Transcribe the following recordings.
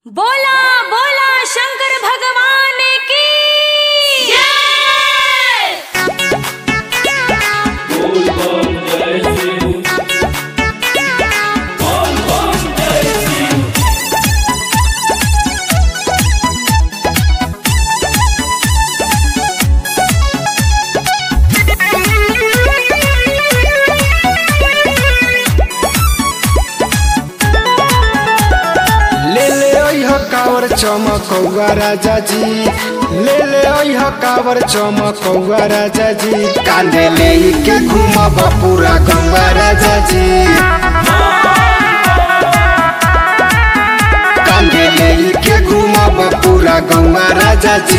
बोला बोला शंकर भगवान की कावर चमकौआ राजा जी ले कावर चमकौआ राजा जी कांधे ले के घूमब पूरा गंगा राजा जी कांधे ले के घूमब पूरा गंगा राजा जी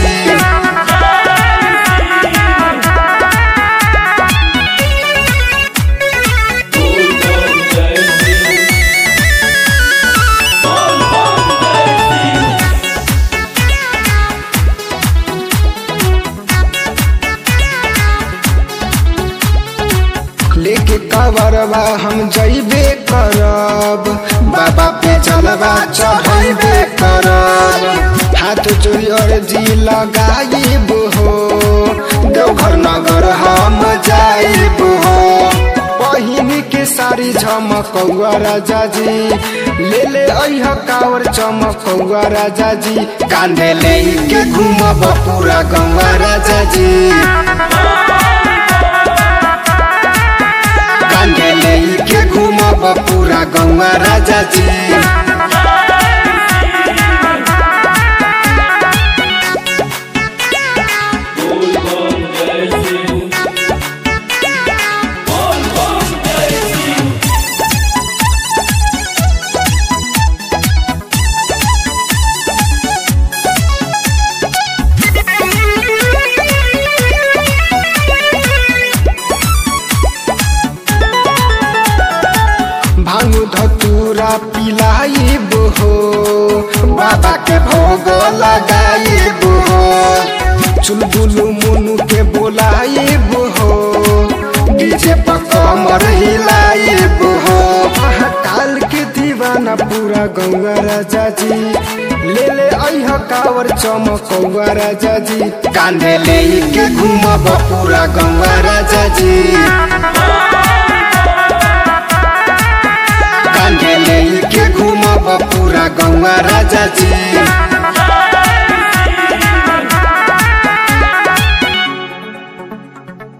लेके कावरवा हम जइबे करब बाबा पे चलबा चढ़ाइबे करब हाथ जोड़ी अर्जी लगाइब हो देवघर नगर हम जाइब हो पहिन के साड़ी झमकौआ राजा जी ले अइह कावर चमकौआ राजा जी कांधे ले के घूमब पूरा गंगा राजा जी कांधे ले के घूमब पूरा गंगा राजा जी भांगू धतूरा पिलाइब हो बाबा के भोग लगाइब हो चुलबुलु मुनु के बोलाइब हो डीजे पर कमर हिलाइब हो महाकाल के दीवाना पूरा गंगा राजा जी ले अइह कावर चमकौआ राजा जी कांधे ले के घूमब पूरा गंगा राजा जी कांधे ले के घूमब पूरा गंगा राजा जी।